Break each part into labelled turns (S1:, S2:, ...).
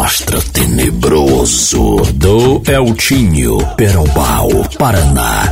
S1: Astro Tenebroso do Eltinho, Perombal, Paraná.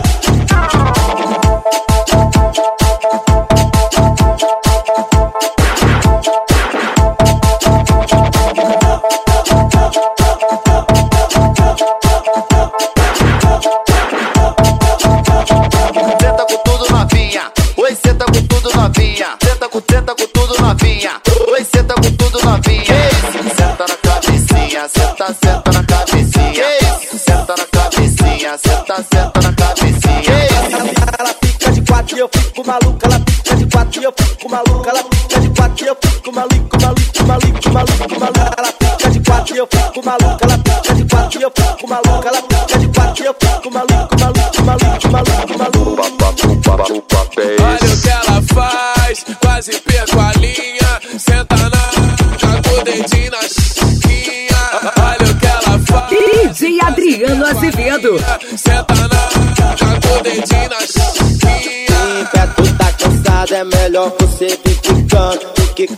S2: Senta com tudo novinha, oi, senta com tudo novinha. Senta com tudo novinha, oi, senta com tudo novinha. Senta na cabecinha, senta na cabecinha. Senta na cabecinha, senta na cabecinha.
S3: Ela fica de quatro e eu fico maluca. Ela fica de quatro e eu fico maluca. Ela fica de quatro e eu fico maluco. Ela fica de quatro e eu fico maluca. Ela fica de quatro e eu fico maluca. Ela fica de quatro e eu fico maluco.
S4: Olha o que ela faz, quase perco a linha. Senta com o dedinho na chiquinha. Olha o que ela faz.
S5: DJ Adriano Azevedo.
S4: Senta com o dedinho na chiquinha.
S3: Em pé tu tá cansado, é melhor você vir quicando.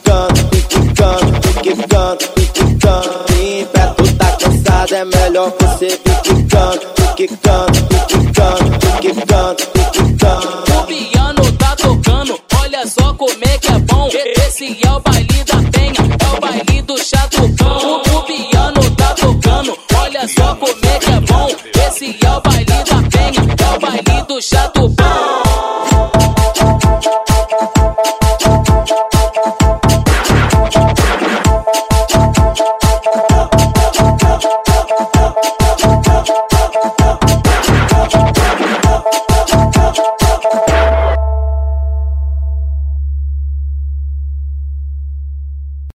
S3: Em pé tu tá cansado, é melhor você vir quicando.
S6: O piano tá tocando, olha só como é que é bom. Esse é o baile